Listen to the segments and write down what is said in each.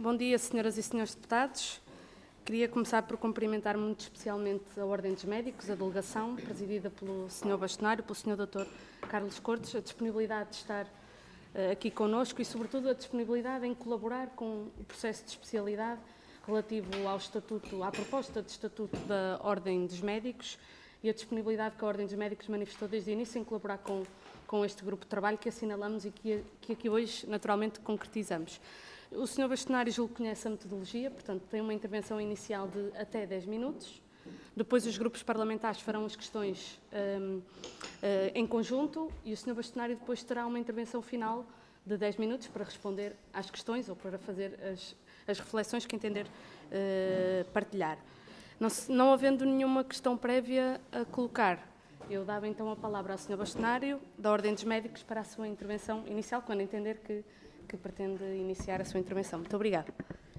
Bom dia, senhoras e senhores deputados. Queria começar por cumprimentar muito especialmente a Ordem dos Médicos, a delegação, presidida pelo Sr. Bastonário, pelo Sr. Dr. Carlos Cortes, a disponibilidade de estar aqui connosco e, sobretudo, a disponibilidade em colaborar com o processo de especialidade relativo ao estatuto, à proposta de estatuto da Ordem dos Médicos e a disponibilidade que a Ordem dos Médicos manifestou desde o início em colaborar com este grupo de trabalho que assinalamos e que aqui hoje, naturalmente, concretizamos. O Sr. Bastonário julgo que conhece a metodologia, portanto, tem uma intervenção inicial de até 10 minutos. Depois os grupos parlamentares farão as questões em conjunto e o Sr. Bastonário depois terá uma intervenção final de 10 minutos para responder às questões ou para fazer as reflexões que entender partilhar. Não havendo nenhuma questão prévia a colocar, eu dava então a palavra ao Sr. Bastonário, da Ordem dos Médicos, para a sua intervenção inicial, quando entender que pretende iniciar a sua intervenção. Muito obrigada.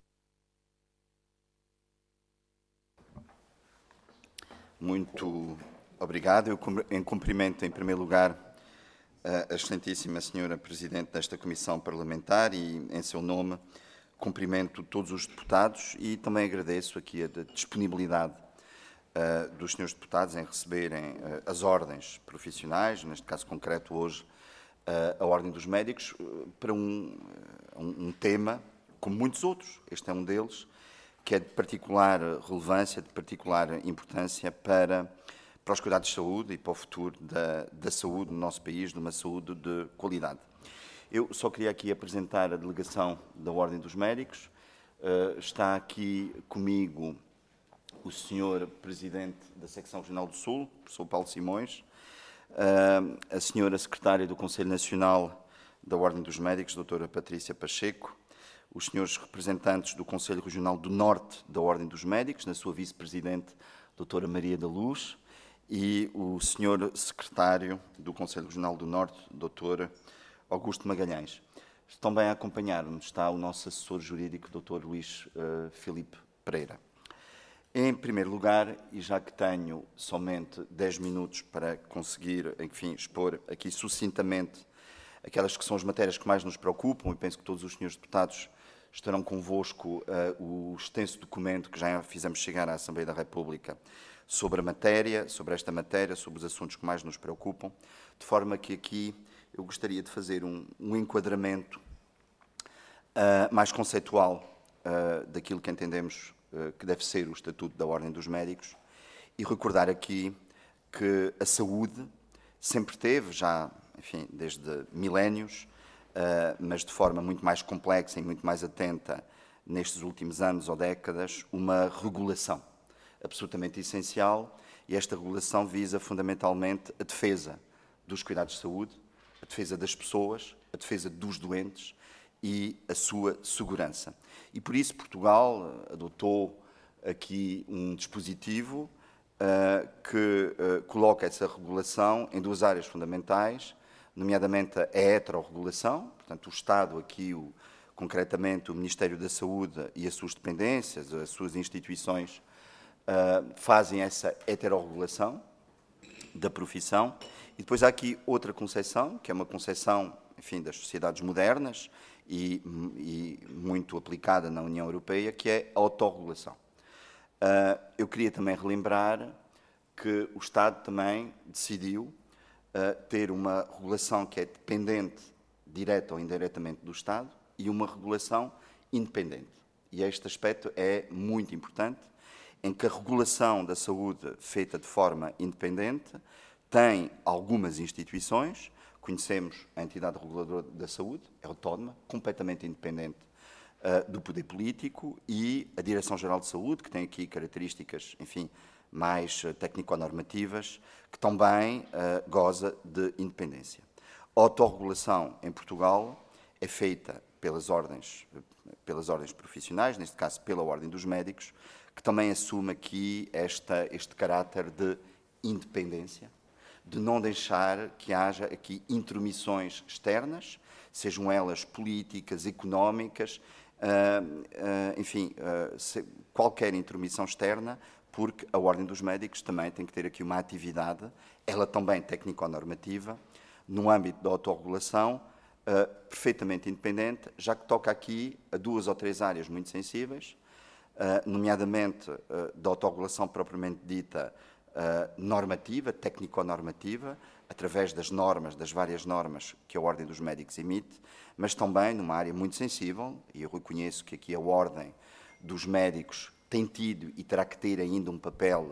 Muito obrigado. Eu cumprimento, em primeiro lugar, a excelentíssima senhora Presidente desta Comissão Parlamentar e, em seu nome, cumprimento todos os deputados e também agradeço aqui a disponibilidade dos senhores deputados em receberem as ordens profissionais, neste caso concreto hoje, a Ordem dos Médicos, para um tema, como muitos outros, este é um deles, que é de particular relevância, de particular importância para os cuidados de saúde e para o futuro da saúde no nosso país, de uma saúde de qualidade. Eu só queria aqui apresentar a delegação da Ordem dos Médicos. Está aqui comigo o senhor Presidente da Secção Regional do Sul, o professor Paulo Simões, a senhora Secretária do Conselho Nacional da Ordem dos Médicos, doutora Patrícia Pacheco, os senhores representantes do Conselho Regional do Norte da Ordem dos Médicos, na sua vice-presidente, doutora Maria da Luz, e o senhor Secretário do Conselho Regional do Norte, doutor Augusto Magalhães. Também a acompanhar-nos está o nosso assessor jurídico, doutor Luís Filipe Pereira. Em primeiro lugar, e já que tenho somente 10 minutos para conseguir, enfim, expor aqui sucintamente aquelas que são as matérias que mais nos preocupam, e penso que todos os senhores deputados estarão convosco o extenso documento que já fizemos chegar à Assembleia da República sobre a matéria, sobre esta matéria, sobre os assuntos que mais nos preocupam, de forma que aqui eu gostaria de fazer um enquadramento mais conceitual daquilo que entendemos que deve ser o Estatuto da Ordem dos Médicos e recordar aqui que a saúde sempre teve, já, enfim, desde milénios, mas de forma muito mais complexa e muito mais atenta nestes últimos anos ou décadas, uma regulação absolutamente essencial e esta regulação visa fundamentalmente a defesa dos cuidados de saúde, a defesa das pessoas, a defesa dos doentes e a sua segurança. E por isso Portugal adotou aqui um dispositivo que coloca essa regulação em duas áreas fundamentais, nomeadamente a heterorregulação, portanto o Estado aqui, concretamente o Ministério da Saúde e as suas dependências, as suas instituições, fazem essa heterorregulação da profissão. E depois há aqui outra concepção, que é uma concepção, enfim, das sociedades modernas e muito aplicada na União Europeia, que é a autorregulação. Eu queria também relembrar que o Estado também decidiu ter uma regulação que é dependente, direta ou indiretamente, do Estado e uma regulação independente. E este aspecto é muito importante, em que a regulação da saúde feita de forma independente tem algumas instituições. Conhecemos a entidade reguladora da saúde, é autónoma, completamente independente do poder político, e a Direção-Geral de Saúde, que tem aqui características, enfim, mais técnico-normativas, que também goza de independência. A autorregulação em Portugal é feita pelas ordens profissionais, neste caso pela Ordem dos Médicos, que também assume aqui este caráter de independência, de não deixar que haja aqui intromissões externas, sejam elas políticas, económicas, enfim, qualquer intromissão externa, porque a Ordem dos Médicos também tem que ter aqui uma atividade, ela também técnico-normativa, no âmbito da autorregulação, perfeitamente independente, já que toca aqui a 2 ou 3 áreas muito sensíveis, nomeadamente da autorregulação propriamente dita normativa, técnico-normativa, através das normas, das várias normas que a Ordem dos Médicos emite, mas também numa área muito sensível, e eu reconheço que aqui a Ordem dos Médicos tem tido e terá que ter ainda um papel,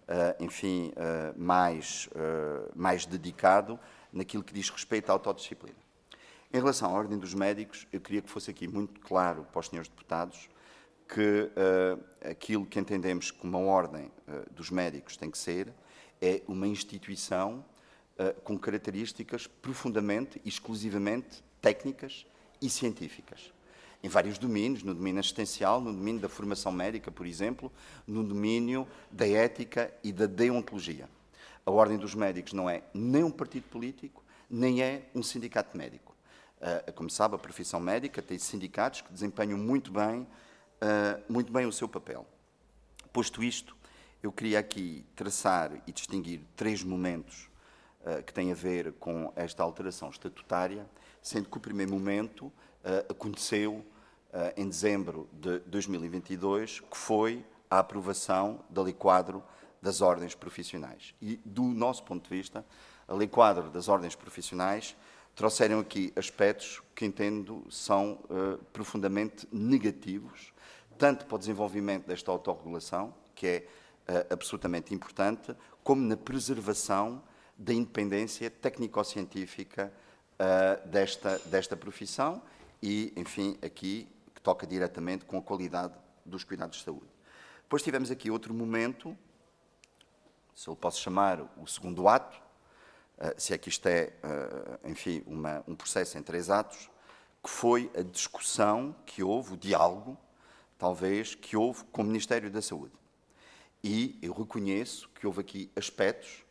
mais dedicado naquilo que diz respeito à autodisciplina. Em relação à Ordem dos Médicos, eu queria que fosse aqui muito claro para os senhores deputados que aquilo que entendemos que uma Ordem dos Médicos tem que ser é uma instituição com características profundamente e exclusivamente técnicas e científicas. Em vários domínios, no domínio assistencial, no domínio da formação médica, por exemplo, no domínio da ética e da deontologia. A Ordem dos Médicos não é nem um partido político, nem é um sindicato médico. Como sabe, a profissão médica tem sindicatos que desempenham muito bem o seu papel. Posto isto, eu queria aqui traçar e distinguir 3 momentos que têm a ver com esta alteração estatutária, sendo que o primeiro momento aconteceu em dezembro de 2022, que foi a aprovação da Lei Quadro das Ordens Profissionais. E, do nosso ponto de vista, a Lei Quadro das Ordens Profissionais trouxeram aqui aspectos que entendo são profundamente negativos, tanto para o desenvolvimento desta autorregulação, que é absolutamente importante, como na preservação da independência técnico-científica desta profissão e, enfim, aqui que toca diretamente com a qualidade dos cuidados de saúde. Depois tivemos aqui outro momento, se eu posso chamar o segundo ato, se é que isto é, enfim, um processo em 3 atos, que foi a discussão que houve, o diálogo, talvez, que houve com o Ministério da Saúde. E eu reconheço que houve aqui aspectos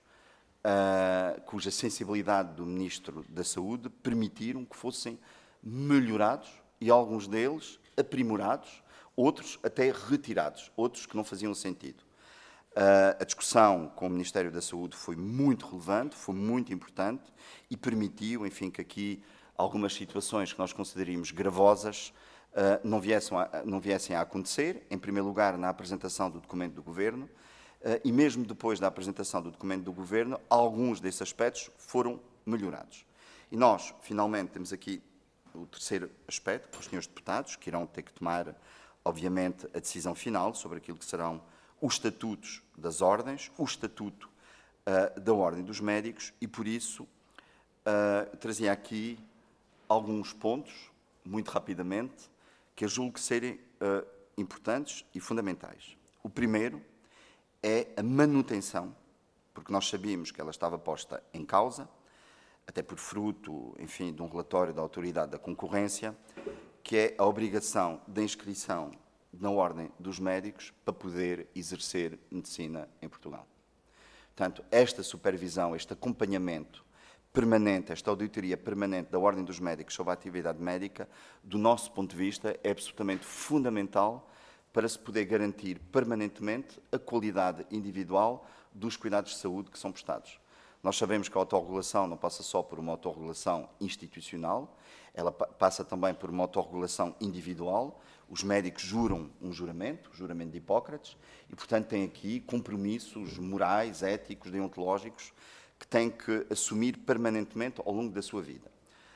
cuja sensibilidade do Ministro da Saúde permitiram que fossem melhorados e alguns deles aprimorados, outros até retirados, outros que não faziam sentido. A discussão com o Ministério da Saúde foi muito relevante, foi muito importante e permitiu, enfim, que aqui algumas situações que nós consideríamos gravosas não viessem a acontecer, em primeiro lugar, na apresentação do documento do Governo, e mesmo depois da apresentação do documento do Governo, alguns desses aspectos foram melhorados. E nós, finalmente, temos aqui o terceiro aspecto, para os senhores deputados, que irão ter que tomar, obviamente, a decisão final sobre aquilo que serão os estatutos das ordens, o estatuto da Ordem dos Médicos, e, por isso, trazia aqui alguns pontos, muito rapidamente, que eu julgo que serem importantes e fundamentais. O primeiro é a manutenção, porque nós sabíamos que ela estava posta em causa, até por fruto, enfim, de um relatório da Autoridade da Concorrência, que é a obrigação de inscrição na Ordem dos Médicos para poder exercer medicina em Portugal. Portanto, esta supervisão, este acompanhamento permanente, esta auditoria permanente da Ordem dos Médicos sobre a atividade médica, do nosso ponto de vista, é absolutamente fundamental para se poder garantir permanentemente a qualidade individual dos cuidados de saúde que são prestados. Nós sabemos que a autorregulação não passa só por uma autorregulação institucional, ela passa também por uma autorregulação individual. Os médicos juram um juramento, o juramento de Hipócrates, e, portanto, têm aqui compromissos morais, éticos, deontológicos, que têm que assumir permanentemente ao longo da sua vida.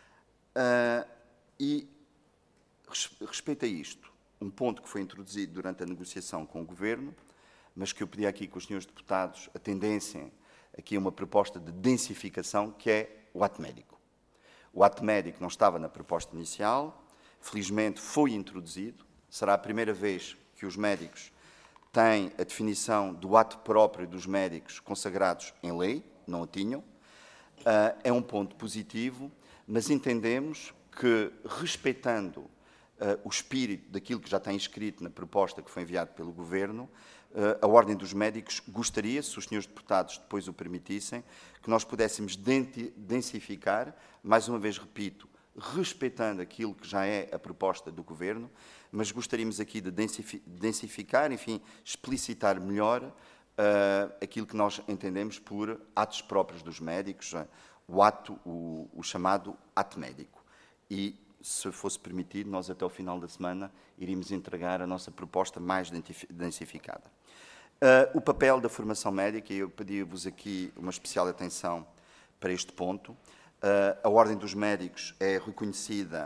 E, respeito a isto, um ponto que foi introduzido durante a negociação com o Governo, mas que eu pedi aqui que os senhores deputados atendessem aqui a uma proposta de densificação, que é o ato médico. O ato médico não estava na proposta inicial, felizmente foi introduzido, será a primeira vez que os médicos têm a definição do ato próprio dos médicos consagrados em lei, não o tinham. É um ponto positivo, mas entendemos que, respeitando o espírito daquilo que já está inscrito na proposta que foi enviada pelo Governo, a Ordem dos Médicos gostaria, se os senhores deputados depois o permitissem, que nós pudéssemos densificar, mais uma vez repito, respeitando aquilo que já é a proposta do Governo, mas gostaríamos aqui de densificar, enfim, explicitar melhor aquilo que nós entendemos por atos próprios dos médicos, o chamado ato médico. e, se fosse permitido, nós até o final da semana iríamos entregar a nossa proposta mais densificada. O papel da formação médica, e eu pedi-vos aqui uma especial atenção para este ponto. A Ordem dos Médicos é reconhecida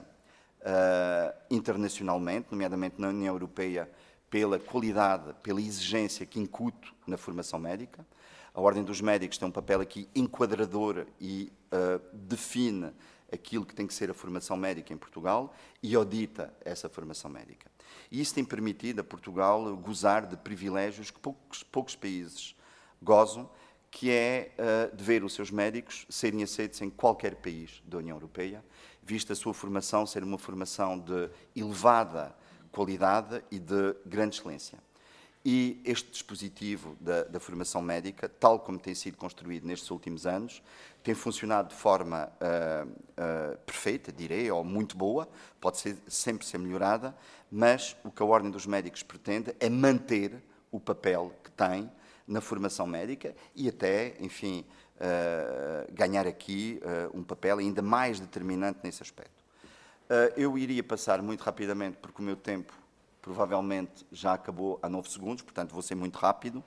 internacionalmente, nomeadamente na União Europeia, pela qualidade, pela exigência que incute na formação médica. A Ordem dos Médicos tem um papel aqui enquadrador e define aquilo que tem que ser a formação médica em Portugal e audita essa formação médica. E isso tem permitido a Portugal gozar de privilégios que poucos países gozam, que é de ver os seus médicos serem aceitos em qualquer país da União Europeia, vista a sua formação ser uma formação de elevada qualidade e de grande excelência. E este dispositivo da formação médica, tal como tem sido construído nestes últimos anos, tem funcionado de forma perfeita, direi, ou muito boa, pode sempre ser melhorada, mas o que a Ordem dos Médicos pretende é manter o papel que tem na formação médica e até, enfim, ganhar aqui um papel ainda mais determinante nesse aspecto. Eu iria passar muito rapidamente, porque o meu tempo provavelmente já acabou há 9 segundos, portanto vou ser muito rápido.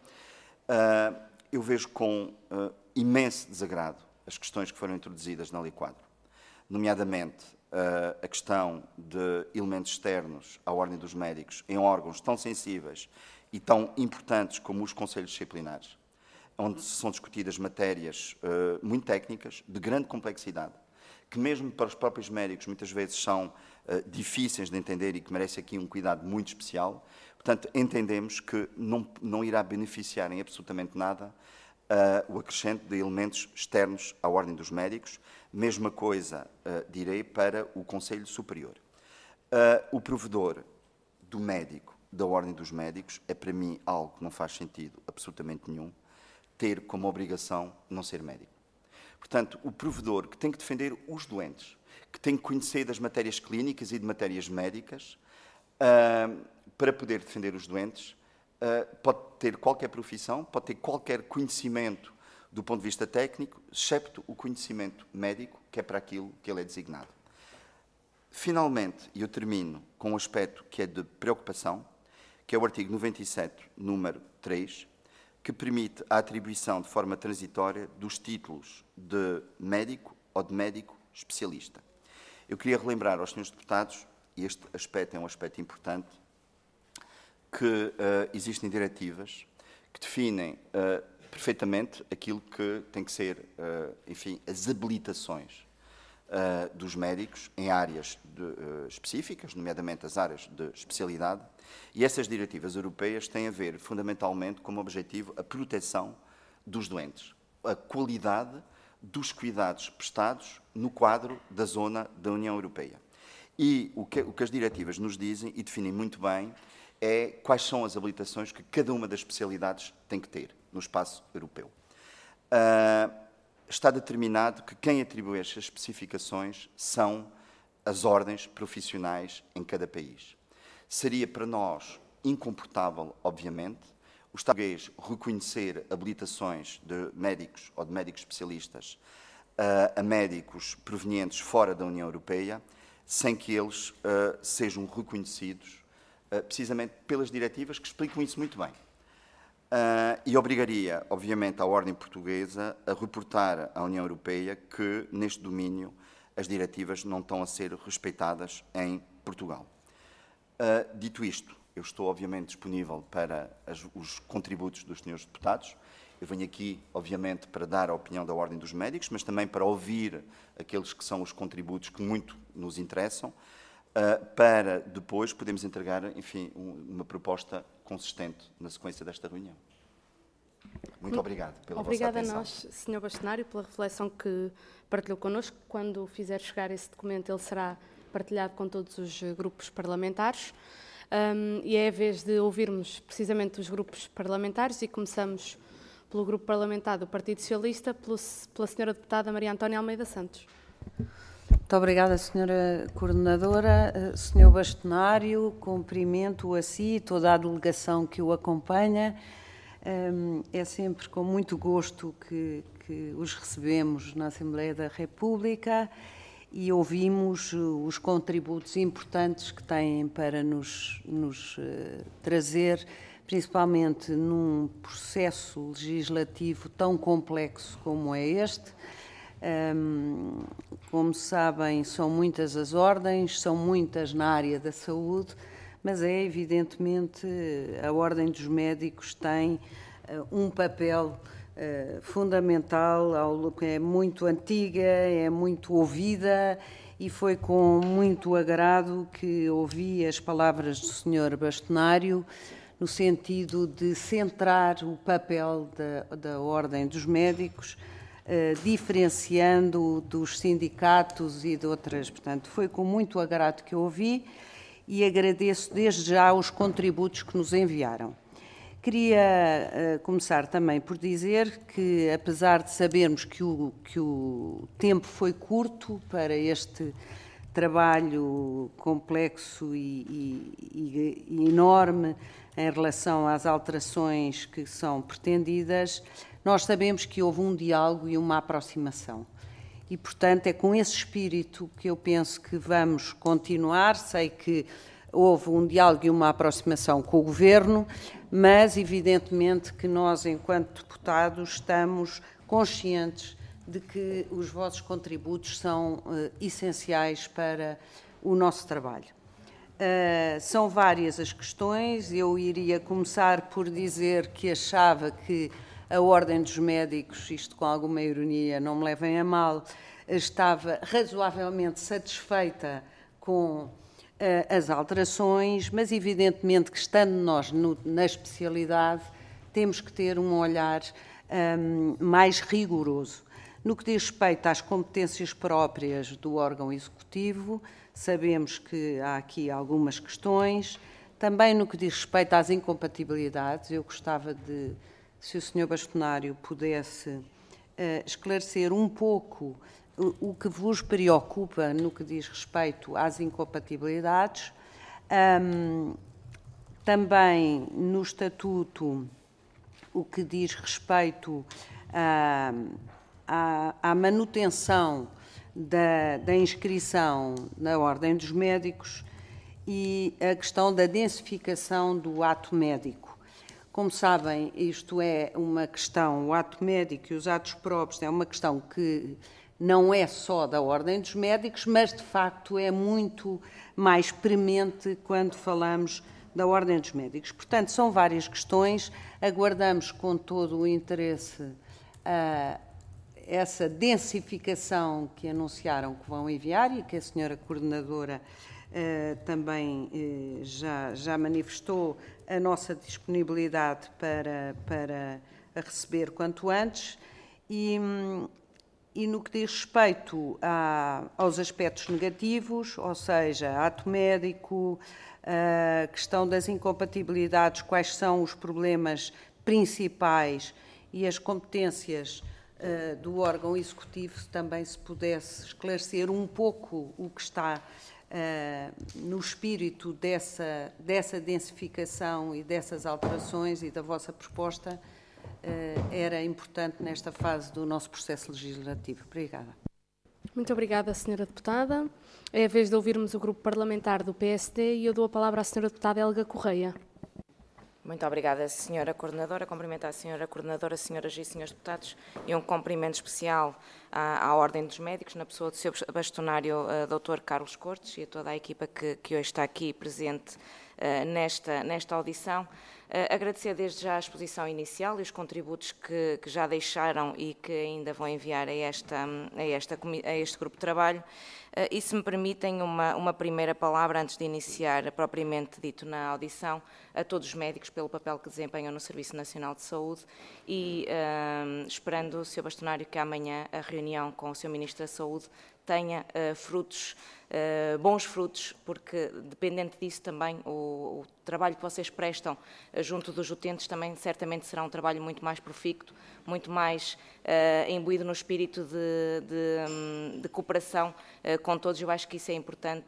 Eu vejo com imenso desagrado as questões que foram introduzidas na Lei Quadro, nomeadamente a questão de elementos externos à Ordem dos Médicos em órgãos tão sensíveis e tão importantes como os conselhos disciplinares, onde são discutidas matérias muito técnicas, de grande complexidade, que mesmo para os próprios médicos muitas vezes são difíceis de entender e que merecem aqui um cuidado muito especial. Portanto, entendemos que não irá beneficiar em absolutamente nada o acrescento de elementos externos à Ordem dos Médicos. Mesma coisa, direi, para o Conselho Superior. O provedor do médico, da Ordem dos Médicos, é para mim algo que não faz sentido absolutamente nenhum, ter como obrigação não ser médico. Portanto, o provedor que tem que defender os doentes, que tem que conhecer das matérias clínicas e de matérias médicas, para poder defender os doentes, pode ter qualquer profissão, pode ter qualquer conhecimento do ponto de vista técnico, excepto o conhecimento médico, que é para aquilo que ele é designado. Finalmente, e eu termino com um aspecto que é de preocupação, que é o artigo 97, número 3, que permite a atribuição de forma transitória dos títulos de médico ou de médico especialista. Eu queria relembrar aos senhores deputados, e este aspecto é um aspecto importante, que existem diretivas que definem perfeitamente aquilo que tem que ser, enfim, as habilitações dos médicos em áreas específicas, nomeadamente as áreas de especialidade, e essas diretivas europeias têm a ver, fundamentalmente, como objetivo a proteção dos doentes, a qualidade dos cuidados prestados no quadro da zona da União Europeia. E o que as diretivas nos dizem, e definem muito bem, é quais são as habilitações que cada uma das especialidades tem que ter no espaço europeu. Está determinado que quem atribui estas especificações são as ordens profissionais em cada país. Seria para nós incomportável, obviamente, o Estado português reconhecer habilitações de médicos ou de médicos especialistas a médicos provenientes fora da União Europeia, sem que eles sejam reconhecidos precisamente pelas diretivas que explicam isso muito bem. E obrigaria, obviamente, a Ordem Portuguesa a reportar à União Europeia que, neste domínio, as diretivas não estão a ser respeitadas em Portugal. Dito isto, eu estou, obviamente, disponível para os contributos dos senhores deputados. Eu venho aqui, obviamente, para dar a opinião da Ordem dos Médicos, mas também para ouvir aqueles que são os contributos que muito nos interessam, para depois podermos entregar, enfim, uma proposta consistente na sequência desta reunião. Muito obrigado pela vossa atenção. Obrigada a nós, Sr. Bastonário, pela reflexão que partilhou connosco. Quando fizer chegar esse documento, ele será partilhado com todos os grupos parlamentares. E é a vez de ouvirmos precisamente os grupos parlamentares e começamos pelo grupo parlamentar do Partido Socialista, pela senhora deputada Maria Antónia Almeida Santos. Muito obrigada, senhora coordenadora. Senhor Bastonário, cumprimento a si e toda a delegação que o acompanha. É sempre com muito gosto que os recebemos na Assembleia da República e ouvimos os contributos importantes que têm para nos trazer, principalmente num processo legislativo tão complexo como é este. Como sabem, são muitas as ordens, são muitas na área da saúde, mas é evidentemente a Ordem dos Médicos tem um papel fundamental, é muito antiga, é muito ouvida, e foi com muito agrado que ouvi as palavras do Sr. Bastonário no sentido de centrar o papel da Ordem dos Médicos, diferenciando dos sindicatos e de outras. Portanto, foi com muito agrado que eu ouvi e agradeço desde já os contributos que nos enviaram. Queria começar também por dizer que, apesar de sabermos que o tempo foi curto para este trabalho complexo e enorme em relação às alterações que são pretendidas, nós sabemos que houve um diálogo e uma aproximação. E, portanto, é com esse espírito que eu penso que vamos continuar. Sei que houve um diálogo e uma aproximação com o Governo, mas, evidentemente, que nós, enquanto deputados, estamos conscientes de que os vossos contributos são essenciais para o nosso trabalho. São várias as questões. Eu iria começar por dizer que achava que a Ordem dos Médicos, isto com alguma ironia, não me levem a mal, estava razoavelmente satisfeita com as alterações, mas evidentemente que, estando nós na especialidade, temos que ter um olhar mais rigoroso. No que diz respeito às competências próprias do órgão executivo, sabemos que há aqui algumas questões. Também no que diz respeito às incompatibilidades, eu gostava de, se o Sr. Bastonário pudesse esclarecer um pouco o que vos preocupa no que diz respeito às incompatibilidades. Também no Estatuto, o que diz respeito à manutenção da inscrição na Ordem dos Médicos e a questão da densificação do ato médico. Como sabem, isto é uma questão, o ato médico e os atos próprios é uma questão que não é só da Ordem dos Médicos, mas de facto é muito mais premente quando falamos da Ordem dos Médicos. Portanto, são várias questões, aguardamos com todo o interesse essa densificação que anunciaram que vão enviar e que a senhora Coordenadora também já manifestou a nossa disponibilidade para a receber quanto antes. E no que diz respeito aos aspectos negativos, ou seja, ato médico, a questão das incompatibilidades, quais são os problemas principais e as competências do órgão executivo, também se pudesse esclarecer um pouco o que está no espírito dessa densificação e dessas alterações e da vossa proposta, era importante nesta fase do nosso processo legislativo. Obrigada. Muito obrigada, Sra. Deputada. É a vez de ouvirmos o grupo parlamentar do PSD e eu dou a palavra à Sra. Deputada Helga Correia. Muito obrigada, Sra. Coordenadora. Cumprimento a Sra. Coordenadora, Sras. e Srs. Deputados, e um cumprimento especial à Ordem dos Médicos, na pessoa do Sr. Bastonário, Dr. Carlos Cortes, e a toda a equipa que hoje está aqui presente nesta audição. Agradecer desde já a exposição inicial e os contributos que já deixaram e que ainda vão enviar a este grupo de trabalho. E, se me permitem, uma primeira palavra antes de iniciar propriamente dito na audição, a todos os médicos pelo papel que desempenham no Serviço Nacional de Saúde e esperando, Sr. Bastonário, que amanhã a reunião com o Sr. Ministro da Saúde tenha bons frutos, porque, dependente disso também, o trabalho que vocês prestam junto dos utentes também certamente será um trabalho muito mais profícuo, muito mais imbuído no espírito de cooperação com todos. Eu acho que isso é importante,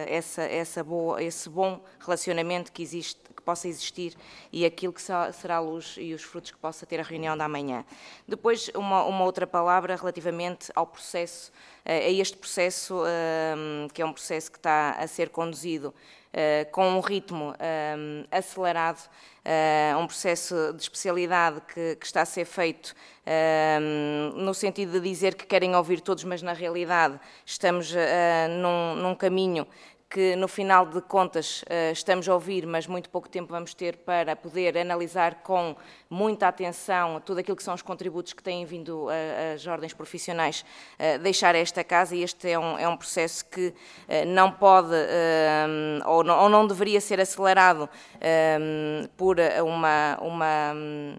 esse bom relacionamento que possa existir e aquilo que será a luz e os frutos que possa ter a reunião da manhã. Depois, uma outra palavra relativamente ao processo, a este processo, que é um processo que está a ser conduzido com um ritmo acelerado, um processo de especialidade que está a ser feito no sentido de dizer que querem ouvir todos, mas na realidade estamos num caminho que no final de contas estamos a ouvir, mas muito pouco tempo vamos ter para poder analisar com muita atenção tudo aquilo que são os contributos que têm vindo as ordens profissionais deixar a esta casa, e este é um processo que não pode ou não deveria ser acelerado por uma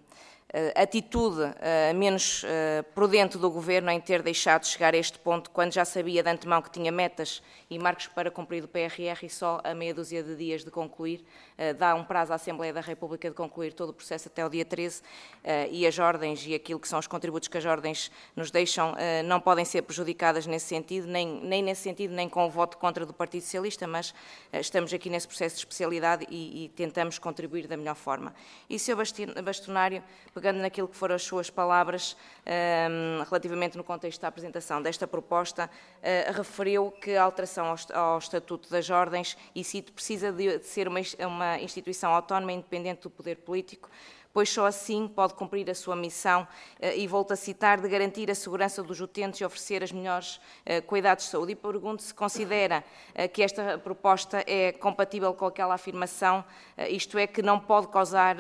atitude menos prudente do Governo em ter deixado chegar a este ponto, quando já sabia de antemão que tinha metas e marcos para cumprir do PRR e só a meia dúzia de dias de concluir, dá um prazo à Assembleia da República de concluir todo o processo até o dia 13, e as ordens e aquilo que são os contributos que as ordens nos deixam não podem ser prejudicadas nesse sentido, nem nesse sentido, nem com o voto contra do Partido Socialista, mas estamos aqui nesse processo de especialidade e tentamos contribuir da melhor forma. E, Sr. Bastonário, pegando naquilo que foram as suas palavras relativamente no contexto da apresentação desta proposta, referiu que a alteração ao Estatuto das Ordens, e cito, precisa de ser uma instituição autónoma e independente do poder político, pois só assim pode cumprir a sua missão, e volto a citar, de garantir a segurança dos utentes e oferecer as melhores cuidados de saúde. E pergunto se considera que esta proposta é compatível com aquela afirmação, isto é, que não pode causar,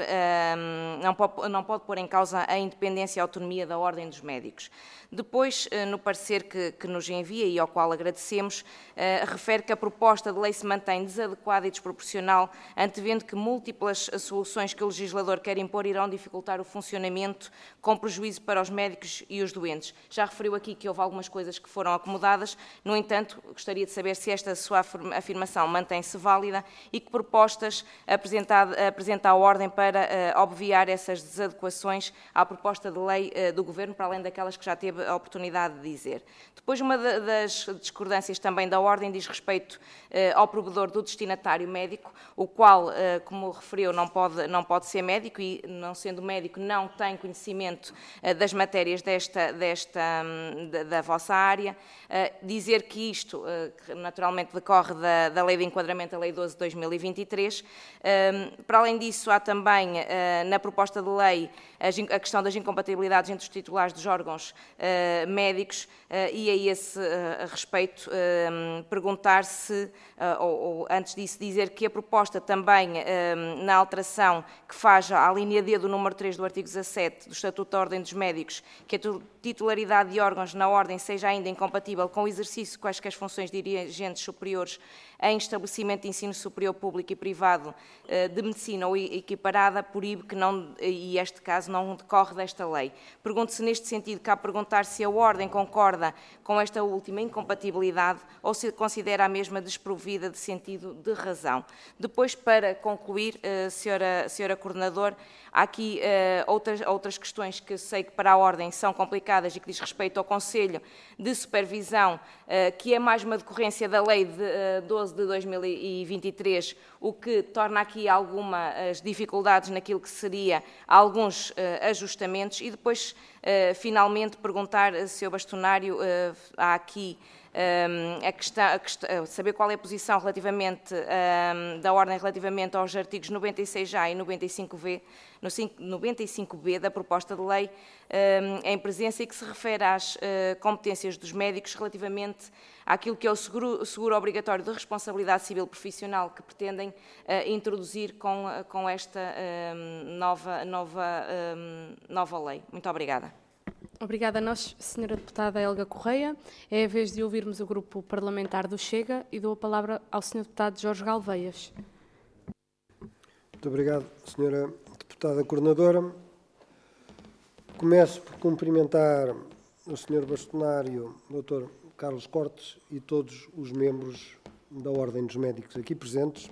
não pode pôr em causa a independência e a autonomia da Ordem dos Médicos. Depois, no parecer que nos envia e ao qual agradecemos, refere que a proposta de lei se mantém desadequada e desproporcional, antevendo que múltiplas soluções que o legislador quer impor irão dificultar o funcionamento, com prejuízo para os médicos e os doentes. Já referiu aqui que houve algumas coisas que foram acomodadas, no entanto, gostaria de saber se esta sua afirmação mantém-se válida e que propostas apresenta a Ordem para obviar essas desadequações à proposta de lei do Governo, para além daquelas que já teve a oportunidade de dizer. Depois, uma das discordâncias também da Ordem diz respeito ao provedor do destinatário médico, o qual, como referiu, não pode ser médico e, não sendo médico, não tem conhecimento das matérias da vossa área. Dizer que isto, que naturalmente decorre da Lei de Enquadramento, a Lei 12 de 2023. Para além disso, há também, na proposta de lei, a questão das incompatibilidades entre os titulares dos órgãos médicos, e a esse respeito perguntar se, ou antes disso dizer que a proposta também, na alteração que faz à linha D do número 3 do artigo 17 do Estatuto da Ordem dos Médicos, que a titularidade de órgãos na Ordem seja ainda incompatível com o exercício de quaisquer funções de dirigentes superiores em estabelecimento de ensino superior público e privado de medicina ou equiparada, proíbe que não, e este caso não decorre desta lei. Pergunto-se neste sentido, cá perguntar se a Ordem concorda com esta última incompatibilidade ou se considera a mesma desprovida de sentido de razão. Depois, para concluir, Senhora Coordenador, há aqui outras questões que sei que para a Ordem são complicadas e que diz respeito ao Conselho de Supervisão, que é mais uma decorrência da Lei de 12 de 2023, o que torna aqui algumas dificuldades naquilo que seria alguns ajustamentos. E depois, finalmente, perguntar, Sr. Bastonário, há aqui saber qual é a posição relativamente da Ordem relativamente aos artigos 96A e 95B da proposta de lei em presença, e que se refere às competências dos médicos relativamente àquilo que é o seguro obrigatório de responsabilidade civil profissional que pretendem introduzir com esta nova lei. Muito obrigada. Obrigada a nós, Sra. Deputada Helga Correia. É a vez de ouvirmos o Grupo Parlamentar do Chega e dou a palavra ao Sr. Deputado Jorge Galveias. Muito obrigado, Sra. Deputada Coordenadora. Começo por cumprimentar o Sr. Bastonário, Dr. Carlos Cortes e todos os membros da Ordem dos Médicos aqui presentes.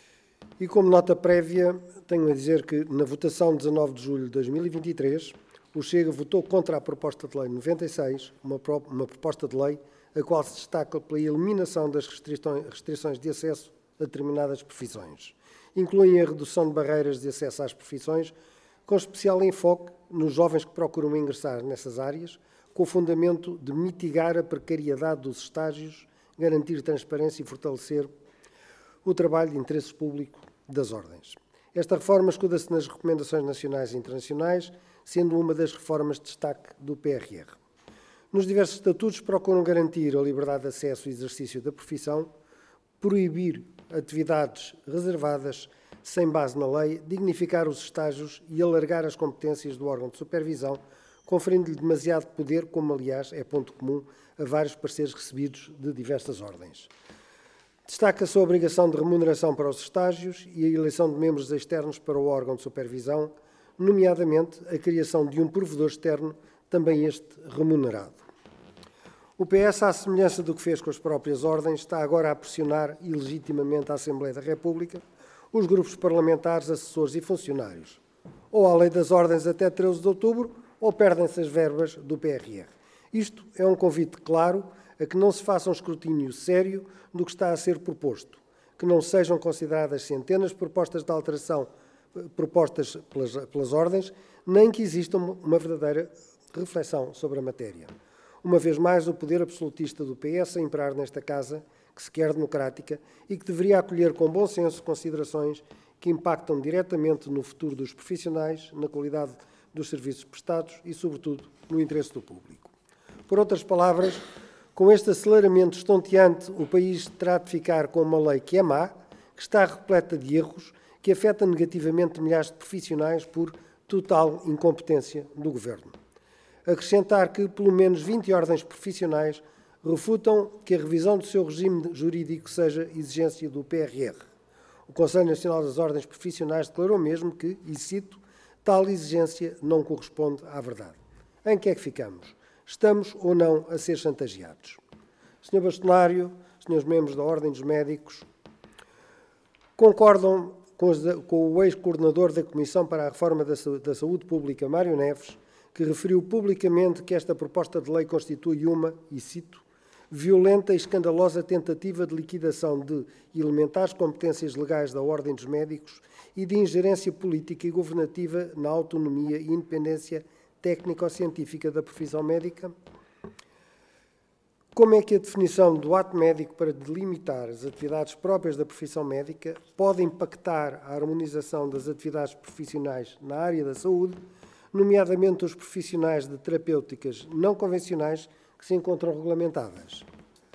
E como nota prévia, tenho a dizer que na votação de 19 de julho de 2023, o Chega votou contra a proposta de lei 96, uma proposta de lei a qual se destaca pela eliminação das restrições de acesso a determinadas profissões. Incluem a redução de barreiras de acesso às profissões, com especial enfoque nos jovens que procuram ingressar nessas áreas, com o fundamento de mitigar a precariedade dos estágios, garantir transparência e fortalecer o trabalho de interesse público das ordens. Esta reforma escuda-se nas recomendações nacionais e internacionais, sendo uma das reformas de destaque do PRR. Nos diversos estatutos procuram garantir a liberdade de acesso e exercício da profissão, proibir atividades reservadas sem base na lei, dignificar os estágios e alargar as competências do órgão de supervisão, conferindo-lhe demasiado poder, como aliás é ponto comum a vários pareceres recebidos de diversas ordens. Destaca-se a obrigação de remuneração para os estágios e a eleição de membros externos para o órgão de supervisão, nomeadamente a criação de um provedor externo, também este remunerado. O PS, à semelhança do que fez com as próprias ordens, está agora a pressionar ilegitimamente a Assembleia da República, os grupos parlamentares, assessores e funcionários. Ou à lei das ordens até 13 de outubro, ou perdem-se as verbas do PRR. Isto é um convite claro a que não se faça um escrutínio sério do que está a ser proposto, que não sejam consideradas centenas de propostas de alteração propostas pelas ordens, nem que exista uma verdadeira reflexão sobre a matéria. Uma vez mais, o poder absolutista do PS a imperar nesta Casa, que se quer democrática e que deveria acolher com bom senso considerações que impactam diretamente no futuro dos profissionais, na qualidade dos serviços prestados e, sobretudo, no interesse do público. Por outras palavras, com este aceleramento estonteante, o país terá de ficar com uma lei que é má, que está repleta de erros, que afeta negativamente milhares de profissionais por total incompetência do Governo. Acrescentar que pelo menos 20 ordens profissionais refutam que a revisão do seu regime jurídico seja exigência do PRR. O Conselho Nacional das Ordens Profissionais declarou mesmo que, e cito, tal exigência não corresponde à verdade. Em que é que ficamos? Estamos ou não a ser chantageados? Sr. Bastonário, senhores membros da Ordem dos Médicos, concordam com o ex-coordenador da Comissão para a Reforma da Saúde Pública, Mário Neves, que referiu publicamente que esta proposta de lei constitui uma, e cito, violenta e escandalosa tentativa de liquidação de elementares competências legais da Ordem dos Médicos e de ingerência política e governativa na autonomia e independência técnico-científica da profissão médica? Como é que a definição do ato médico para delimitar as atividades próprias da profissão médica pode impactar a harmonização das atividades profissionais na área da saúde, nomeadamente os profissionais de terapêuticas não convencionais que se encontram regulamentadas?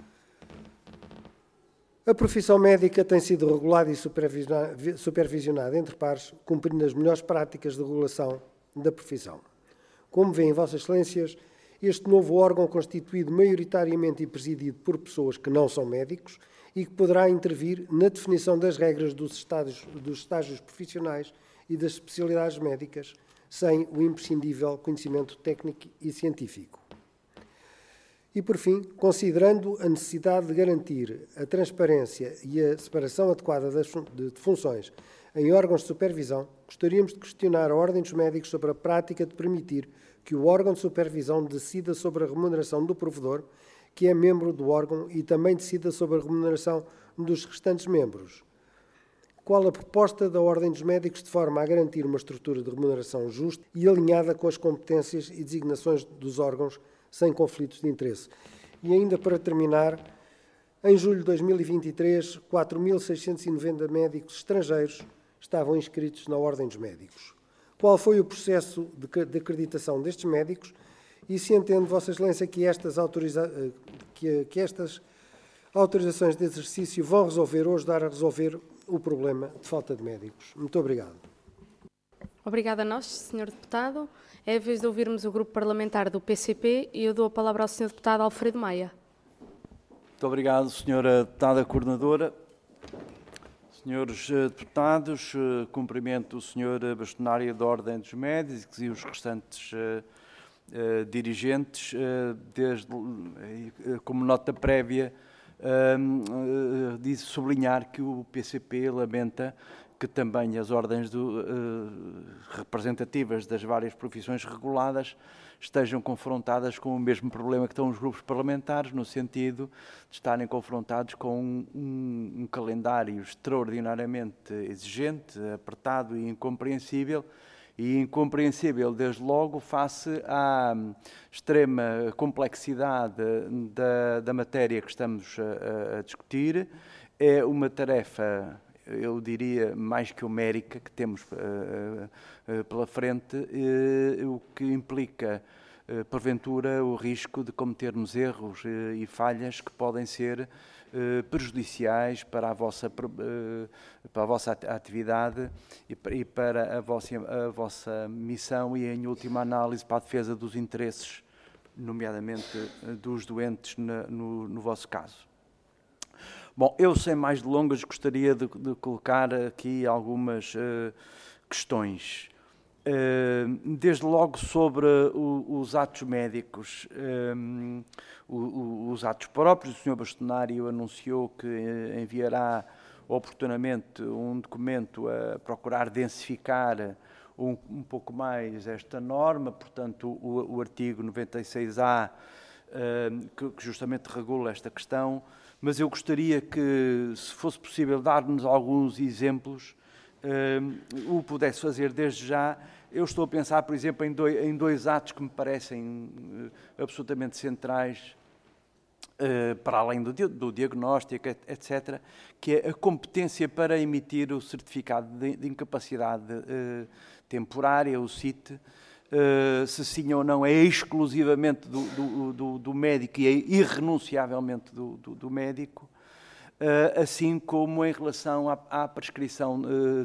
A profissão médica tem sido regulada e supervisionada entre pares, cumprindo as melhores práticas de regulação da profissão. Como veem, Vossas Excelências, este novo órgão constituído maioritariamente e presidido por pessoas que não são médicos e que poderá intervir na definição das regras dos estágios profissionais e das especialidades médicas, sem o imprescindível conhecimento técnico e científico. E, por fim, considerando a necessidade de garantir a transparência e a separação adequada de funções em órgãos de supervisão, gostaríamos de questionar a Ordem dos Médicos sobre a prática de permitir que o órgão de supervisão decida sobre a remuneração do provedor, que é membro do órgão, e também decida sobre a remuneração dos restantes membros. Qual a proposta da Ordem dos Médicos de forma a garantir uma estrutura de remuneração justa e alinhada com as competências e designações dos órgãos, sem conflitos de interesse? E ainda para terminar, em julho de 2023, 4.690 médicos estrangeiros estavam inscritos na Ordem dos Médicos. Qual foi o processo de acreditação destes médicos e se entende, Vossa Excelência, que estas autorizações de exercício vão resolver ou ajudar a resolver o problema de falta de médicos? Muito obrigado. Obrigada a nós, Sr. Deputado. É a vez de ouvirmos o Grupo Parlamentar do PCP e eu dou a palavra ao Sr. Deputado Alfredo Maia. Muito obrigado, Sra. Deputada Coordenadora. Senhores deputados, cumprimento o Sr. Bastonário da Ordem dos Médicos e os restantes dirigentes. Como nota prévia, sublinhar que o PCP lamenta que também as ordens representativas das várias profissões reguladas estejam confrontadas com o mesmo problema que estão os grupos parlamentares, no sentido de estarem confrontados com um calendário extraordinariamente exigente, apertado e incompreensível, desde logo, face à extrema complexidade da matéria que estamos a discutir. É uma tarefa, eu diria, mais que homérica, que temos pela frente, o que implica, porventura, o risco de cometermos erros e falhas que podem ser prejudiciais para a vossa atividade e para a vossa missão e, em última análise, para a defesa dos interesses, nomeadamente dos doentes, no vosso caso. Bom, eu, sem mais delongas, gostaria de colocar aqui algumas questões. Desde logo sobre os atos médicos, os atos próprios. O Sr. Bastonário anunciou que enviará oportunamente um documento a procurar densificar um pouco mais esta norma, portanto o artigo 96A, que justamente regula esta questão, mas eu gostaria que, se fosse possível, dar-nos alguns exemplos, o pudesse fazer desde já. Eu estou a pensar, por exemplo, em dois atos que me parecem absolutamente centrais, para além do diagnóstico, etc., que é a competência para emitir o certificado de incapacidade temporária, o CIT, se sim ou não é exclusivamente do médico e é irrenunciavelmente do médico, assim como em relação à prescrição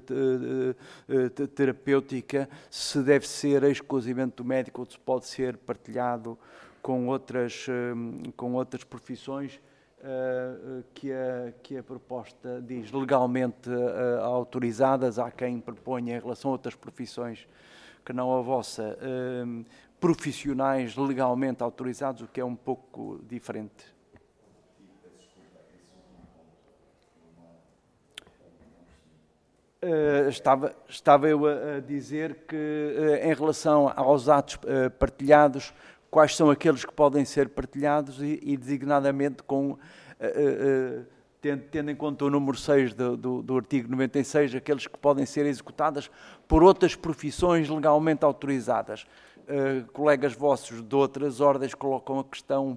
terapêutica, se deve ser exclusivamente do médico ou se pode ser partilhado com outras profissões, que a proposta diz legalmente autorizadas. Há quem proponha, em relação a outras profissões que não a vossa, profissionais legalmente autorizados, o que é um pouco diferente. Estava eu a dizer que, em relação aos atos partilhados, quais são aqueles que podem ser partilhados e designadamente tendo em conta o número 6 do artigo 96, aqueles que podem ser executadas por outras profissões legalmente autorizadas. Colegas vossos de outras ordens colocam a questão,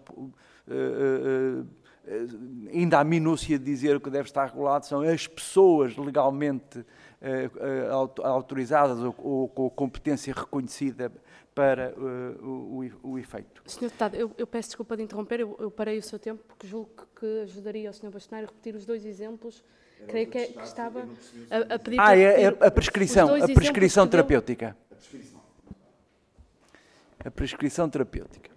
ainda à minúcia de dizer o que deve estar regulado, são as pessoas legalmente autorizadas ou com competência reconhecida para o efeito. Sr. Deputado, eu peço desculpa de interromper, eu parei o seu tempo, porque julgo que ajudaria o Sr. Bastonário a repetir os dois exemplos. Creio que estava a pedir para repetir a prescrição terapêutica. A prescrição terapêutica.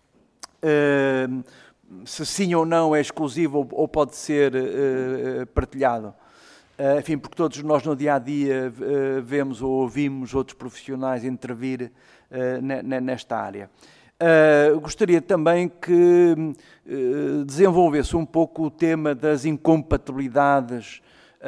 Se sim ou não é exclusivo ou pode ser partilhado. Enfim, porque todos nós no dia-a-dia vemos ou ouvimos outros profissionais intervir nesta área. Gostaria também que desenvolvesse um pouco o tema das incompatibilidades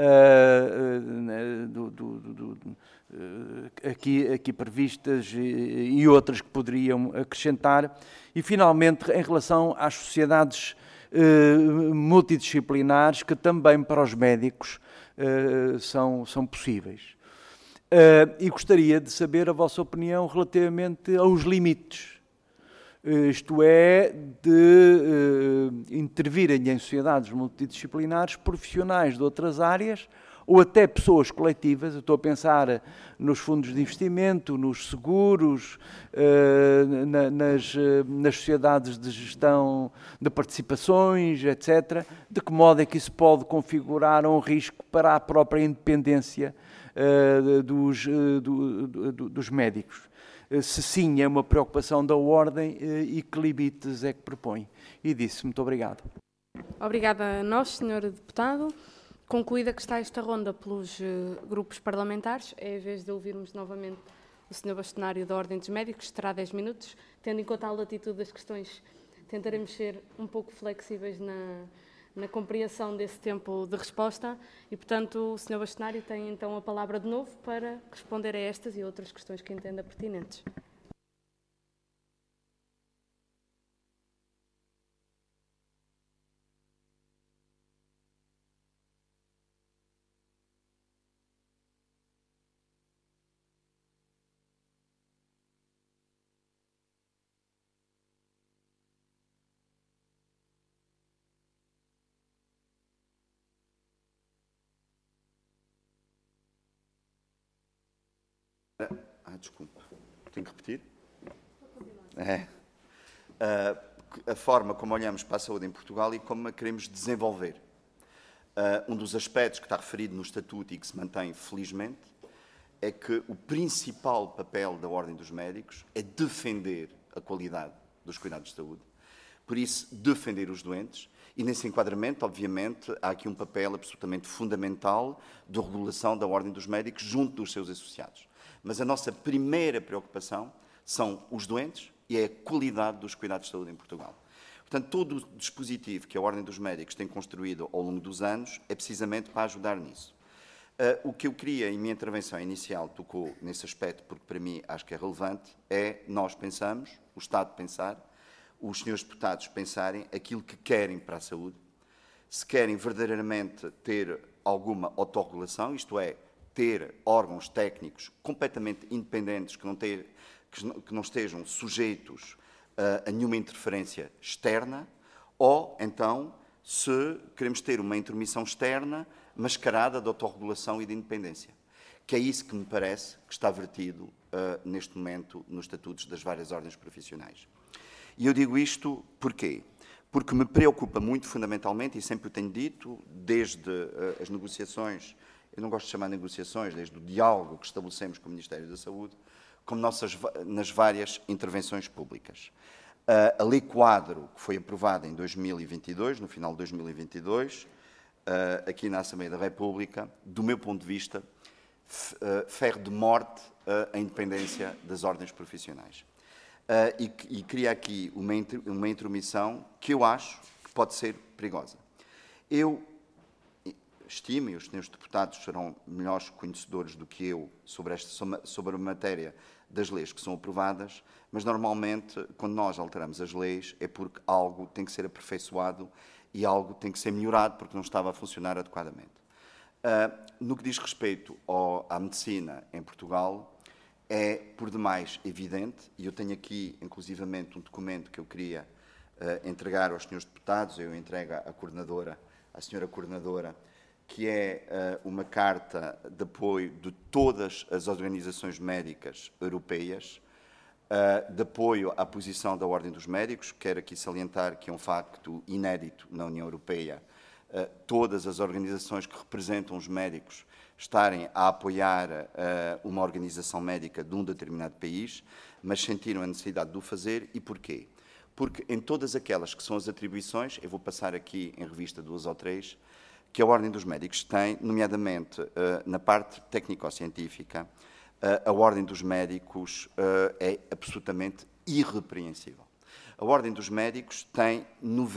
aqui previstas e outras que poderiam acrescentar. E, finalmente, em relação às sociedades multidisciplinares, que também para os médicos são possíveis. E gostaria de saber a vossa opinião relativamente aos limites, isto é, de intervirem em sociedades multidisciplinares profissionais de outras áreas ou até pessoas coletivas. Eu estou a pensar nos fundos de investimento, nos seguros, nas sociedades de gestão de participações, etc. De que modo é que isso pode configurar um risco para a própria independência dos médicos? Se sim, é uma preocupação da Ordem, e que limites é que propõe? E disse, muito obrigado. Obrigada a nós, Sr. Deputado. Concluída que está esta ronda pelos grupos parlamentares, é a vez de ouvirmos novamente o Sr. Bastonário da Ordem dos Médicos. Terá 10 minutos. Tendo em conta a latitude das questões, tentaremos ser um pouco flexíveis na compreensão desse tempo de resposta e, portanto, o Sr. Bastonário tem então a palavra de novo para responder a estas e outras questões que entenda pertinentes. Desculpa. Tenho que repetir? A forma como olhamos para a saúde em Portugal e como a queremos desenvolver. Um dos aspectos que está referido no Estatuto e que se mantém, felizmente, é que o principal papel da Ordem dos Médicos é defender a qualidade dos cuidados de saúde. Por isso, defender os doentes. E nesse enquadramento, obviamente, há aqui um papel absolutamente fundamental de regulação da Ordem dos Médicos junto dos seus associados. Mas a nossa primeira preocupação são os doentes e é a qualidade dos cuidados de saúde em Portugal. Portanto, todo o dispositivo que a Ordem dos Médicos tem construído ao longo dos anos é precisamente para ajudar nisso. O que eu queria, em minha intervenção inicial, tocou nesse aspecto, porque para mim acho que é relevante, é nós pensamos, o Estado pensar, os senhores deputados pensarem aquilo que querem para a saúde, se querem verdadeiramente ter alguma autorregulação, isto é, ter órgãos técnicos completamente independentes, que não estejam sujeitos a nenhuma interferência externa, ou então se queremos ter uma intromissão externa mascarada de autorregulação e de independência, que é isso que me parece que está vertido neste momento nos estatutos das várias ordens profissionais. E eu digo isto porquê? Porque me preocupa muito, fundamentalmente, e sempre o tenho dito, desde as negociações, eu não gosto de chamar de negociações, desde o diálogo que estabelecemos com o Ministério da Saúde, como nas várias intervenções públicas. A Lei Quadro, que foi aprovada em 2022, no final de 2022, aqui na Assembleia da República, do meu ponto de vista, ferro de morte a independência das ordens profissionais. E cria aqui uma intromissão que eu acho que pode ser perigosa. Eu estimo, e os senhores deputados serão melhores conhecedores do que eu sobre a matéria das leis que são aprovadas, mas normalmente, quando nós alteramos as leis, é porque algo tem que ser aperfeiçoado e algo tem que ser melhorado porque não estava a funcionar adequadamente. No que diz respeito à medicina em Portugal, é por demais evidente, e eu tenho aqui, inclusivamente, um documento que eu queria entregar aos senhores deputados, eu entrego à senhora coordenadora, que é uma carta de apoio de todas as organizações médicas europeias, de apoio à posição da Ordem dos Médicos. Quero aqui salientar que é um facto inédito na União Europeia, todas as organizações que representam os médicos estarem a apoiar uma organização médica de um determinado país, mas sentiram a necessidade de o fazer. E porquê? Porque em todas aquelas que são as atribuições, eu vou passar aqui em revista 2 ou 3, que a Ordem dos Médicos tem, nomeadamente na parte técnico-científica, a Ordem dos Médicos é absolutamente irrepreensível. A Ordem dos Médicos tem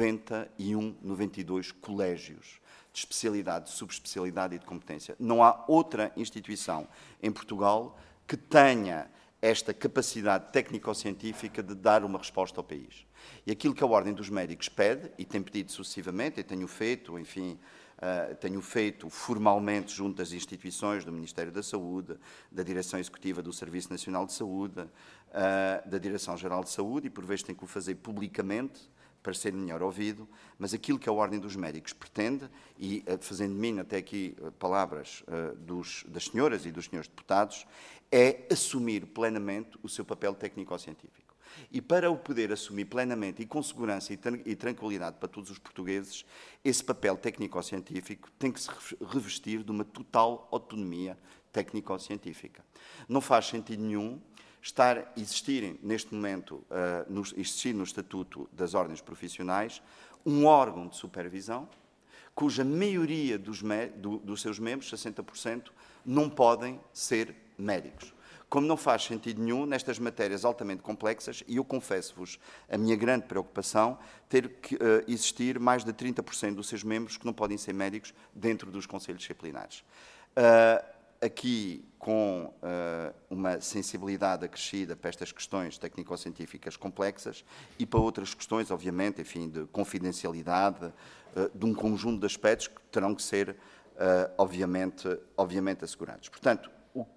92 colégios de especialidade, de subespecialidade e de competência. Não há outra instituição em Portugal que tenha esta capacidade técnico-científica de dar uma resposta ao país. E aquilo que a Ordem dos Médicos pede, e tem pedido sucessivamente, e tenho feito, enfim, tenho feito formalmente junto das instituições do Ministério da Saúde, da Direção Executiva do Serviço Nacional de Saúde, da Direção-Geral de Saúde, e por vezes tenho que o fazer publicamente, para ser melhor ouvido, mas aquilo que a Ordem dos Médicos pretende, e fazendo de mim até aqui palavras das senhoras e dos senhores deputados, é assumir plenamente o seu papel técnico-científico. E para o poder assumir plenamente e com segurança e tranquilidade para todos os portugueses, esse papel técnico-científico tem que se revestir de uma total autonomia técnico-científica. Não faz sentido nenhum existir neste momento, existir no Estatuto das Ordens Profissionais, um órgão de supervisão cuja maioria dos seus membros, 60%, não podem ser médicos. como não faz sentido nenhum nestas matérias altamente complexas, e eu confesso-vos a minha grande preocupação, ter que existir mais de 30% dos seus membros que não podem ser médicos dentro dos conselhos disciplinares. Aqui, com uma sensibilidade acrescida para estas questões técnico-científicas complexas e para outras questões, obviamente, enfim, de confidencialidade, de um conjunto de aspectos que terão que ser, obviamente assegurados. Portanto,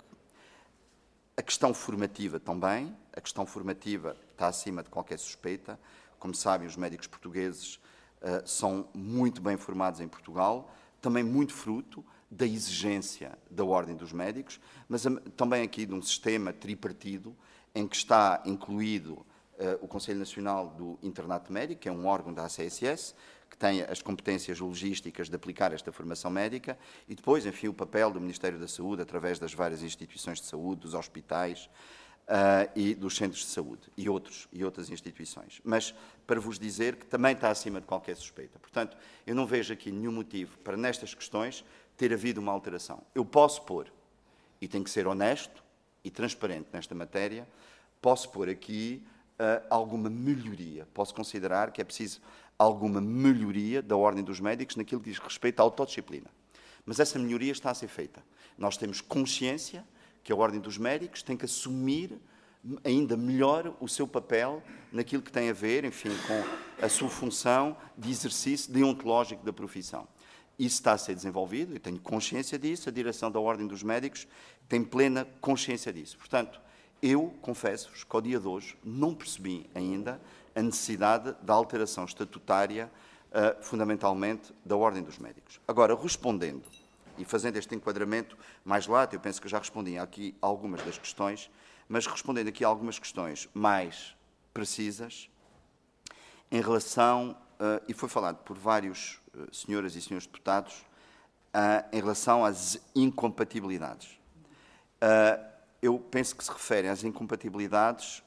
a questão formativa também, a questão formativa está acima de qualquer suspeita. Como sabem, os médicos portugueses são muito bem formados em Portugal, também muito fruto da exigência da Ordem dos Médicos, mas também aqui de um sistema tripartido em que está incluído o Conselho Nacional do Internato Médico, que é um órgão da ACSS, que tem as competências logísticas de aplicar esta formação médica, e depois, enfim, o papel do Ministério da Saúde, através das várias instituições de saúde, dos hospitais e dos centros de saúde, e outras instituições. Mas para vos dizer que também está acima de qualquer suspeita. Portanto, eu não vejo aqui nenhum motivo para, nestas questões, ter havido uma alteração. Eu posso pôr, e tenho que ser honesto e transparente nesta matéria, posso pôr aqui alguma melhoria. Posso considerar que é preciso alguma melhoria da Ordem dos Médicos naquilo que diz respeito à autodisciplina. Mas essa melhoria está a ser feita. Nós temos consciência que a Ordem dos Médicos tem que assumir ainda melhor o seu papel naquilo que tem a ver, enfim, com a sua função de exercício deontológico da profissão. Isso está a ser desenvolvido, eu tenho consciência disso, a direção da Ordem dos Médicos tem plena consciência disso. Portanto, eu confesso-vos que ao dia de hoje não percebi ainda a necessidade da alteração estatutária, fundamentalmente, da Ordem dos Médicos. Agora, respondendo e fazendo este enquadramento mais lato, eu penso que já respondi aqui a algumas das questões, mas respondendo aqui a algumas questões mais precisas, em relação, e foi falado por vários senhoras e senhores deputados, em relação às incompatibilidades. Eu penso que se refere às incompatibilidades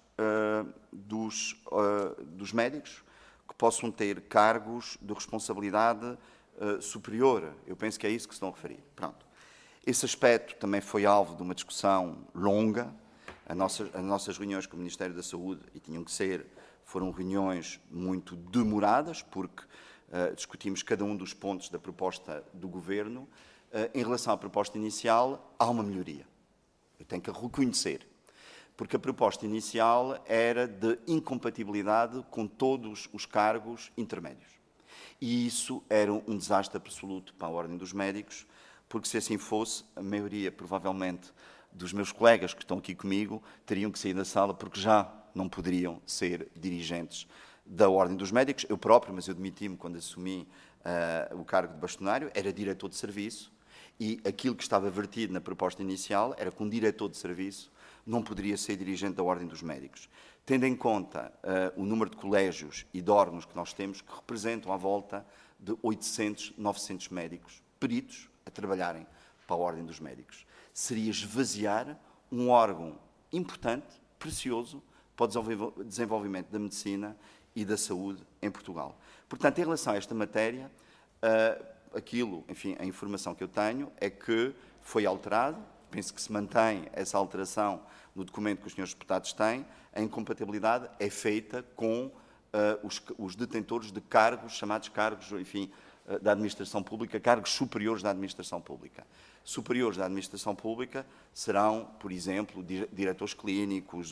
dos médicos que possam ter cargos de responsabilidade superior. Eu penso que é isso que se estão a referir. Pronto. Esse aspecto também foi alvo de uma discussão longa. As nossas reuniões com o Ministério da Saúde, e tinham que ser, foram reuniões muito demoradas, porque discutimos cada um dos pontos da proposta do Governo. Em relação à proposta inicial, há uma melhoria. Eu tenho que reconhecer, porque a proposta inicial era de incompatibilidade com todos os cargos intermédios. E isso era um desastre absoluto para a Ordem dos Médicos, porque se assim fosse, a maioria, provavelmente, dos meus colegas que estão aqui comigo, teriam que sair da sala porque já não poderiam ser dirigentes da Ordem dos Médicos. Eu próprio, mas eu demiti-me quando assumi o cargo de bastonário, era diretor de serviço, e aquilo que estava vertido na proposta inicial era que um diretor de serviço não poderia ser dirigente da Ordem dos Médicos. Tendo em conta o número de colégios e de órgãos que nós temos, que representam à volta de 800, 900 médicos, peritos, a trabalharem para a Ordem dos Médicos. Seria esvaziar um órgão importante, precioso, para o desenvolvimento da medicina e da saúde em Portugal. Portanto, em relação a esta matéria, aquilo, enfim, a informação que eu tenho é que foi alterado, penso que se mantém essa alteração no documento que os senhores deputados têm, a incompatibilidade é feita com os detentores de cargos, chamados cargos, enfim, da administração pública, cargos superiores da administração pública. Superiores da administração pública serão, por exemplo, diretores clínicos,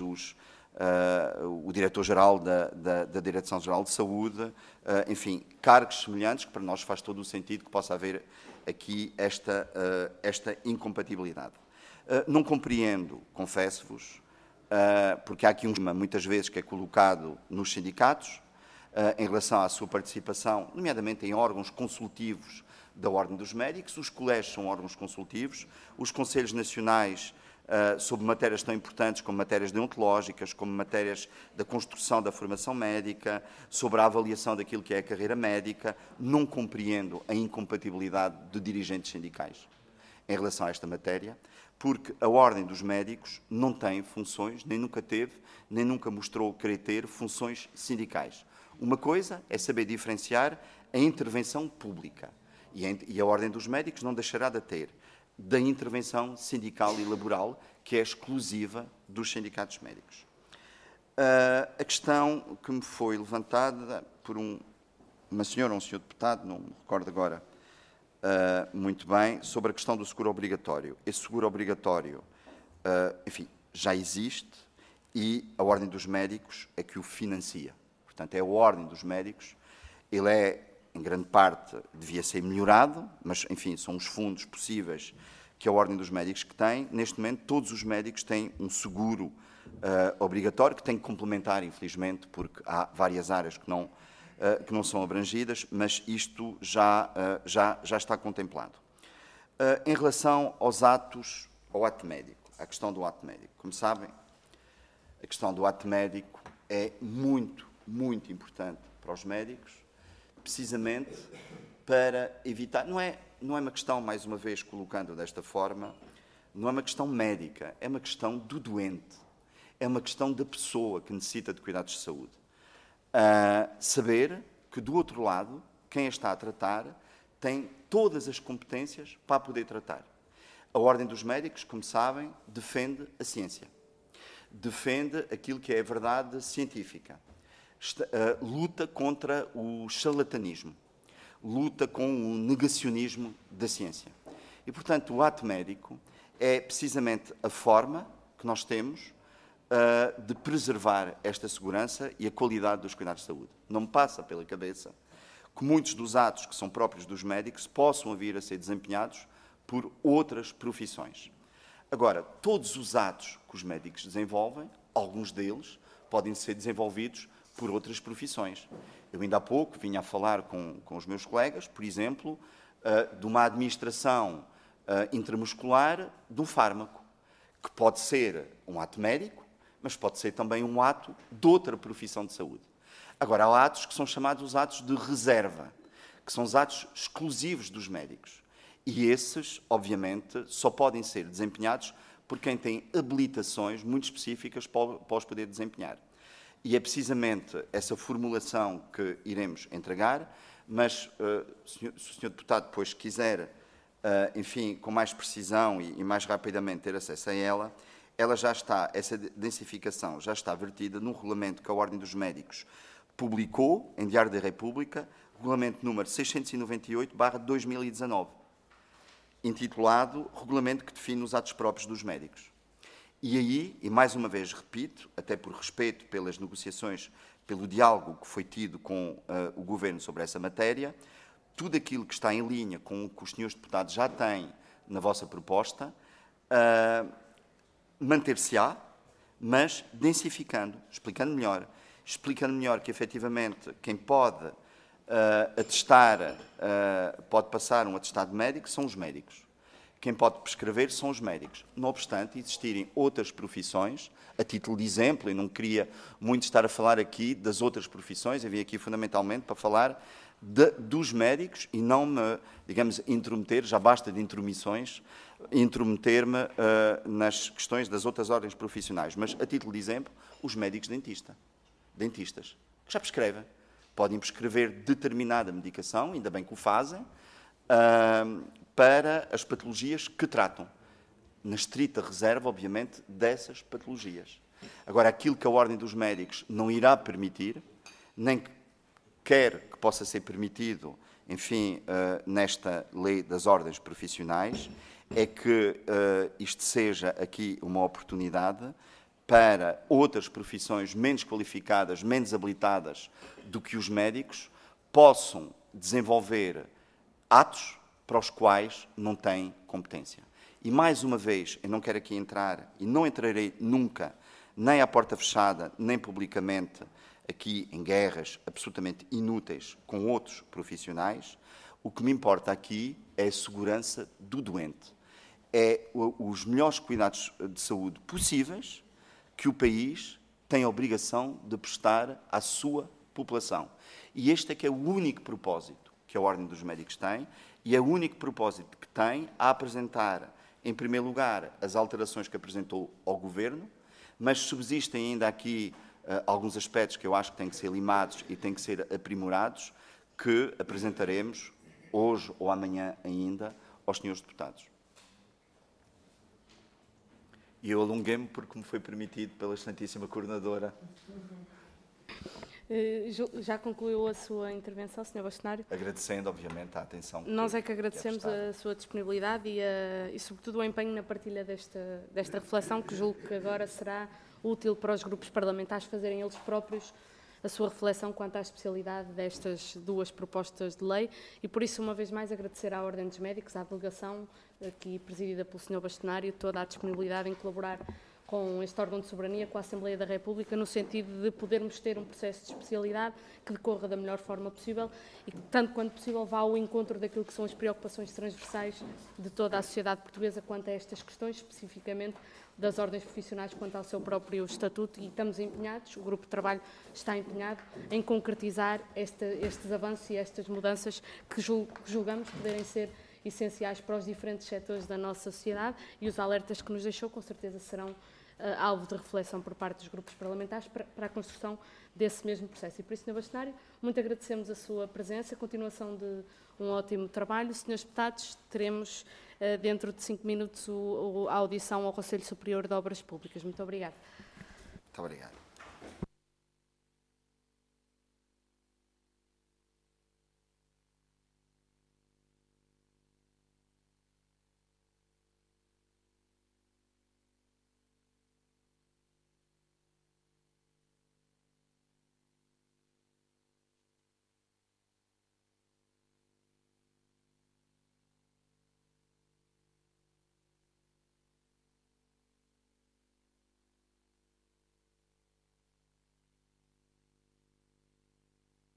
o diretor-geral da Direção-Geral de Saúde, enfim, cargos semelhantes, que para nós faz todo o sentido que possa haver aqui esta incompatibilidade. Não compreendo, confesso-vos, porque há aqui um tema, muitas vezes, que é colocado nos sindicatos, em relação à sua participação, nomeadamente em órgãos consultivos da Ordem dos Médicos. Os colégios são órgãos consultivos, os conselhos nacionais sobre matérias tão importantes como matérias deontológicas, como matérias da construção da formação médica, sobre a avaliação daquilo que é a carreira médica. Não compreendo a incompatibilidade de dirigentes sindicais em relação a esta matéria, porque a Ordem dos Médicos não tem funções, nem nunca teve, nem nunca mostrou querer ter funções sindicais. Uma coisa é saber diferenciar a intervenção pública, e a Ordem dos Médicos não deixará de ter da intervenção sindical e laboral, que é exclusiva dos sindicatos médicos. A questão que me foi levantada por uma senhora ou um senhor deputado, não me recordo agora muito bem, sobre a questão do seguro obrigatório. Esse seguro obrigatório, enfim, já existe e a Ordem dos Médicos é que o financia. Portanto, é a Ordem dos Médicos, ele é, em grande parte, devia ser melhorado, mas, enfim, são os fundos possíveis que a Ordem dos Médicos que tem. Neste momento, todos os médicos têm um seguro obrigatório, que tem que complementar, infelizmente, porque há várias áreas que não são abrangidas, mas isto já está contemplado. Em relação ao ato médico, à questão do ato médico, como sabem, a questão do ato médico é muito, muito importante para os médicos, precisamente para evitar, não é uma questão, mais uma vez, colocando desta forma, não é uma questão médica, é uma questão do doente, é uma questão da pessoa que necessita de cuidados de saúde. Saber que, do outro lado, quem a está a tratar tem todas as competências para poder tratar. A Ordem dos Médicos, como sabem, defende a ciência, defende aquilo que é a verdade científica, luta contra o charlatanismo, luta com o negacionismo da ciência. E, portanto, o ato médico é precisamente a forma que nós temos de preservar esta segurança e a qualidade dos cuidados de saúde. Não me passa pela cabeça que muitos dos atos que são próprios dos médicos possam vir a ser desempenhados por outras profissões. Agora, todos os atos que os médicos desenvolvem, alguns deles podem ser desenvolvidos por outras profissões. Eu ainda há pouco vinha a falar com os meus colegas, por exemplo, de uma administração intramuscular de um fármaco, que pode ser um ato médico, mas pode ser também um ato de outra profissão de saúde. Agora, há atos que são chamados os atos de reserva, que são os atos exclusivos dos médicos. E esses, obviamente, só podem ser desempenhados por quem tem habilitações muito específicas para os poder desempenhar. E é precisamente essa formulação que iremos entregar, mas se o Sr. Deputado depois quiser, enfim, com mais precisão e mais rapidamente ter acesso a ela já está, essa densificação já está vertida num regulamento que a Ordem dos Médicos publicou em Diário da República, regulamento número 698/2019, intitulado Regulamento que define os atos próprios dos médicos. E aí, e mais uma vez repito, até por respeito pelas negociações, pelo diálogo que foi tido com o Governo sobre essa matéria, tudo aquilo que está em linha com o que os senhores deputados já têm na vossa proposta, manter-se-á, mas densificando, explicando melhor que, efetivamente, quem pode atestar, pode passar um atestado médico, são os médicos. Quem pode prescrever são os médicos. Não obstante existirem outras profissões, a título de exemplo, e não queria muito estar a falar aqui das outras profissões, eu vim aqui fundamentalmente para falar dos médicos e não me, digamos, intrometer, já basta de intrometer-me nas questões das outras ordens profissionais. Mas, a título de exemplo, os médicos dentistas, que já prescrevem. Podem prescrever determinada medicação, ainda bem que o fazem, para as patologias que tratam, na estrita reserva, obviamente, dessas patologias. Agora, aquilo que a Ordem dos Médicos não irá permitir, nem quer que possa ser permitido, enfim, nesta lei das ordens profissionais, é que isto seja aqui uma oportunidade para outras profissões menos qualificadas, menos habilitadas do que os médicos, possam desenvolver atos para os quais não têm competência. E, mais uma vez, eu não quero aqui entrar, e não entrarei nunca, nem à porta fechada, nem publicamente, aqui em guerras absolutamente inúteis com outros profissionais. O que me importa aqui é a segurança do doente. É os melhores cuidados de saúde possíveis que o país tem a obrigação de prestar à sua população. E este é que é o único propósito que a Ordem dos Médicos tem, e é o único propósito que tem a apresentar, em primeiro lugar, as alterações que apresentou ao Governo, mas subsistem ainda aqui alguns aspectos que eu acho que têm que ser limados e têm que ser aprimorados, que apresentaremos hoje ou amanhã ainda aos senhores deputados. E eu alonguei-me porque me foi permitido pela excelentíssima coordenadora. Já concluiu a sua intervenção, Sr. Bastonário? Agradecendo, obviamente, a atenção. Nós é que agradecemos a sua disponibilidade e, sobretudo, o empenho na partilha desta reflexão, que julgo que agora será útil para os grupos parlamentares fazerem eles próprios a sua reflexão quanto à especialidade destas duas propostas de lei e, por isso, uma vez mais, agradecer à Ordem dos Médicos, à delegação, aqui presidida pelo Sr. Bastonário, toda a disponibilidade em colaborar com este órgão de soberania, com a Assembleia da República, no sentido de podermos ter um processo de especialidade que decorra da melhor forma possível e que, tanto quanto possível, vá ao encontro daquilo que são as preocupações transversais de toda a sociedade portuguesa quanto a estas questões, especificamente das ordens profissionais quanto ao seu próprio estatuto, e estamos empenhados, o grupo de trabalho está empenhado em concretizar estes avanços e estas mudanças que julgamos poderem ser essenciais para os diferentes setores da nossa sociedade, e os alertas que nos deixou, com certeza, serão alvo de reflexão por parte dos grupos parlamentares para a construção desse mesmo processo. E por isso, Sr. Bastonário, muito agradecemos a sua presença, a continuação de um ótimo trabalho. Senhores deputados, teremos dentro de 5 minutos a audição ao Conselho Superior de Obras Públicas. Muito obrigada. Muito obrigado.